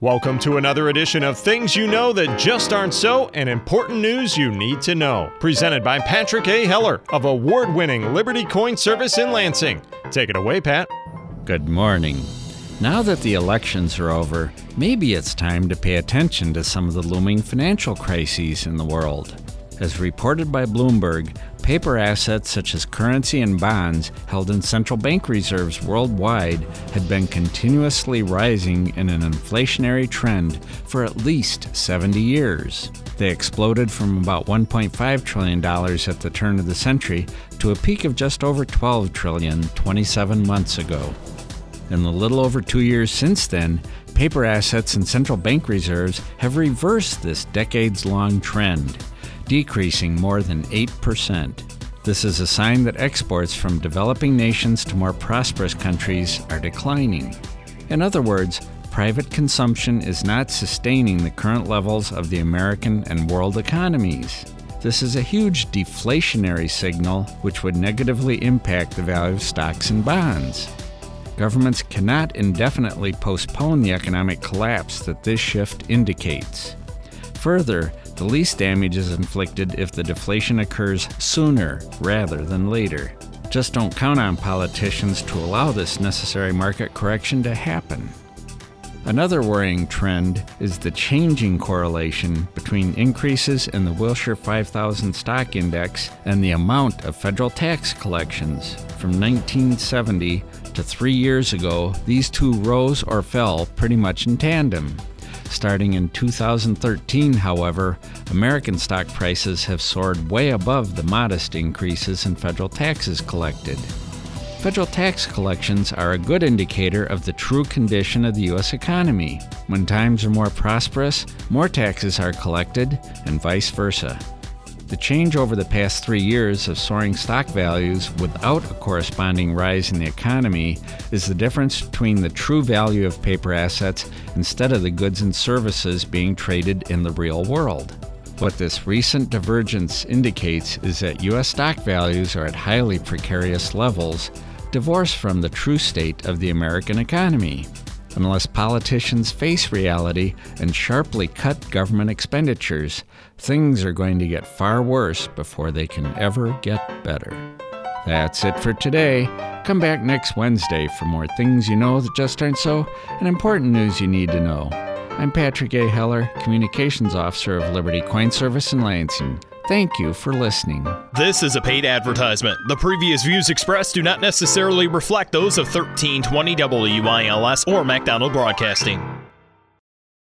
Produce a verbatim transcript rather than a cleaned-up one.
Welcome to another edition of Things You Know That Just Aren't So and Important News You Need to Know. Presented by Patrick A. Heller of award-winning Liberty Coin Service in Lansing. Take it away, Pat. Good morning. Now that the elections are over, maybe it's time to pay attention to some of the looming financial crises in the world. As reported by Bloomberg, paper assets such as currency and bonds held in central bank reserves worldwide had been continuously rising in an inflationary trend for at least seventy years. They exploded from about one point five trillion dollars at the turn of the century to a peak of just over twelve trillion dollars twenty-seven months ago. In the little over two years since then, paper assets and central bank reserves have reversed this decades-long trend, decreasing more than eight percent. This is a sign that exports from developing nations to more prosperous countries are declining. In other words, private consumption is not sustaining the current levels of the American and world economies. This is a huge deflationary signal which would negatively impact the value of stocks and bonds. Governments cannot indefinitely postpone the economic collapse that this shift indicates. Further, the least damage is inflicted if the deflation occurs sooner rather than later. Just don't count on politicians to allow this necessary market correction to happen. Another worrying trend is the changing correlation between increases in the Wilshire five thousand stock index and the amount of federal tax collections. From nineteen seventy to three years ago, these two rose or fell pretty much in tandem. Starting in two thousand thirteen, however, American stock prices have soared way above the modest increases in federal taxes collected. Federal tax collections are a good indicator of the true condition of the U S economy. When times are more prosperous, more taxes are collected, and vice versa. The change over the past three years of soaring stock values without a corresponding rise in the economy is the difference between the true value of paper assets instead of the goods and services being traded in the real world. What this recent divergence indicates is that U S stock values are at highly precarious levels, divorced from the true state of the American economy. Unless politicians face reality and sharply cut government expenditures, things are going to get far worse before they can ever get better. That's it for today. Come back next Wednesday for more Things You Know That Just Aren't So and important news you need to know. I'm Patrick A. Heller, Communications Officer of Liberty Coin Service in Lansing. Thank you for listening. This is a paid advertisement. The previous views expressed do not necessarily reflect those of thirteen twenty W I L S or MacDonald Broadcasting.